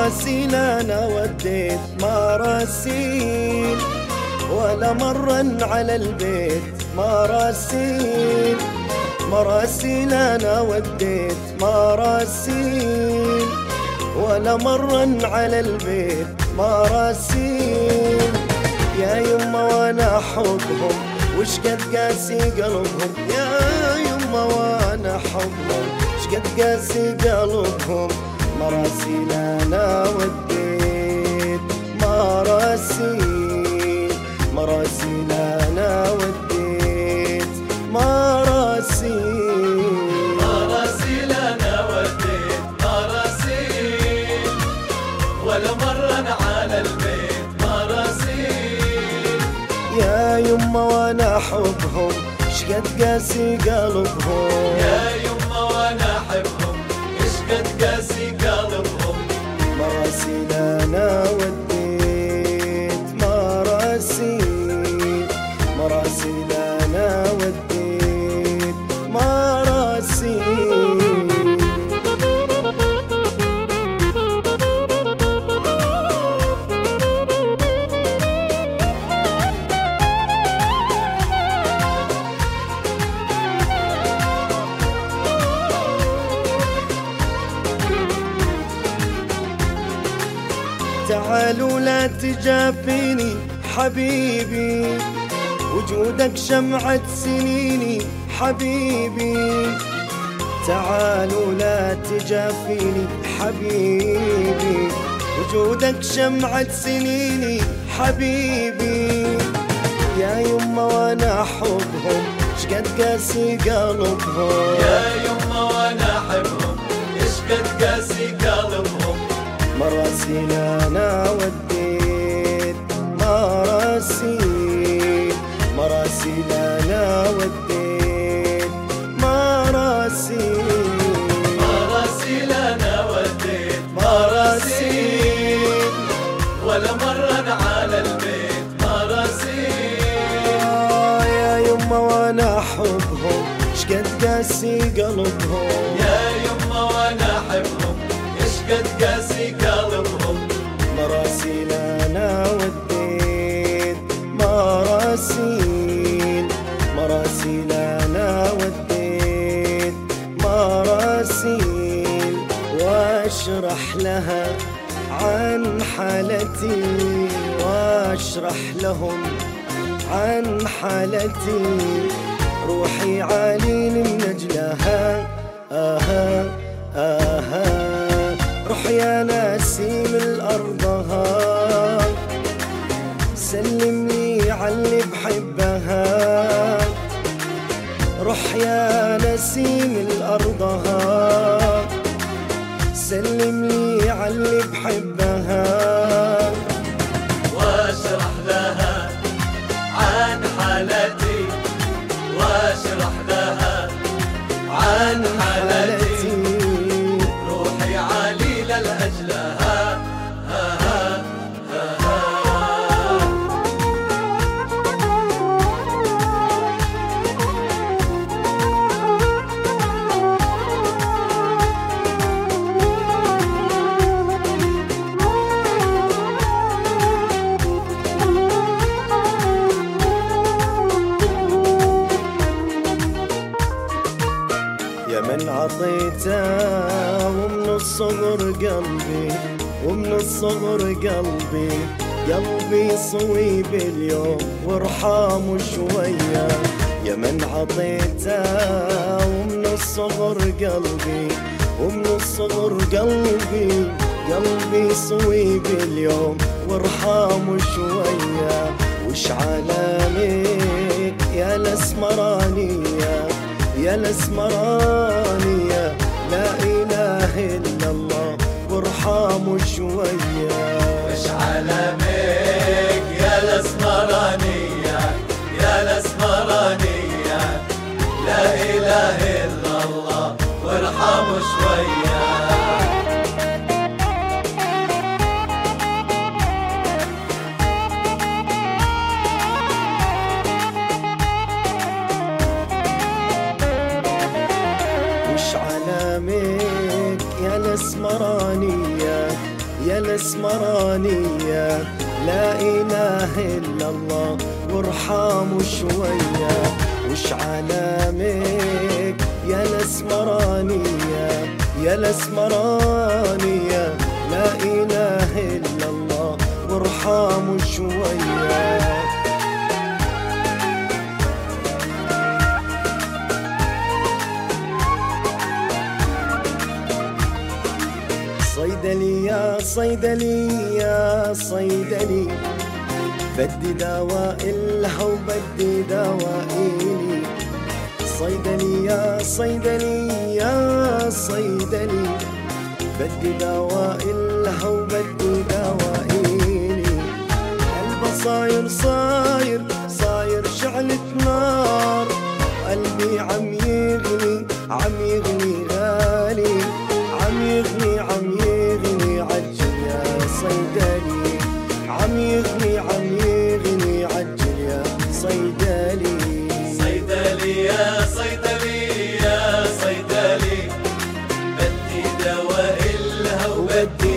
مراسيل انا وديت مراسيل، ولا مرن على البيت مراسيل. مراسيل انا وديت مراسيل، ولا مرن على البيت مراسيل. يا يما وانا احبهم وش قد قاسي قلبهم، يا يما وانا احبهم وش قد قاسي قلبهم. مراسيل انا وديت مراسيل، مراسيل انا وديت مراسيل. مراسيل انا وديت مراسيل، ولا مرن على البيت مراسيل. يا يما وانا احبهم شقد قاسي قلبهم، يا يما وانا احبهم ايش قد قاسي قلبهم. مراسيل انا وديت مراسيل، مراسيل انا وديت مراسيل. تعالوا لا تجافيني حبيبي، وجودك شمعة سنيني حبيبي. تعالوا لا تجافيني حبيبي، وجودك شمعة سنيني حبيبي. يا يما وانا احبهم شقد قاسي قلبهم، يا يما وانا احبهم ايش قد قاسي قلبهم. مراسيل انا وديت مراسيل، مراسيل انا وديت مراسيل. مراسيل انا وديت مراسيل، ولا مرن على البيت مراسيل. يا يما وانا احبهم شقد قاسي قلبهم، يا يما وانا احبهم ايش قد قاسي قلبهم. مراسيل انا وديت مراسيل، مراسيل انا وديت مراسيل. واشرح لها عن حالتي، واشرح لهم عن حالتي. روحي عالين من اجلها آها آها. روح يا نسيم الأرضها، سلم لي عاللي بحبها. روح يا نسيم الأرضها، سلم لي عاللي بحبها. واشرح لها عن حالتي، واشرح لها عن حالتي. روحي عليلة لأجلها يا من عطيته ومن الصغر قلبي، ومن الصغر قلبي. قلبي صويب اليوم وارحامه شوية. يا من عطيته ومن الصغر قلبي، ومن الصغر قلبي. قلبي صويب اليوم وارحامه شوية. وش علامك يا الاسمرانية، يا الاسمرانية. لا اله الا الله وارحموا شوية. وش علامك يا الاسمرانية، يا الاسمرانية. لا اله الا الله وارحموا شوية. وش علامك يا الاسمرانية، يا الاسمرانية، لا إله إلا الله وارحموا شوية. وش علامك يا الاسمرانية، يا الاسمرانية، لا إله إلا الله وارحموا شوية. صيدلي يا صيدلي يا صيدلي، بدي دواء إلها وبدي دواء إلي. صيدلي يا صيدلي يا صيدلي، بدي دواء إلها وبدي دواء إلي. البصاير صاير صاير شعلة نار، قلبي عم يغلي عم يغلي غالي، عم يغلي عم يغلي عجل يا صيدلي، عم يغلي عم يغلي عجل يا صيدلي. صيدلي يا صيدلي يا صيدلي، بدي دواء إلها وبدي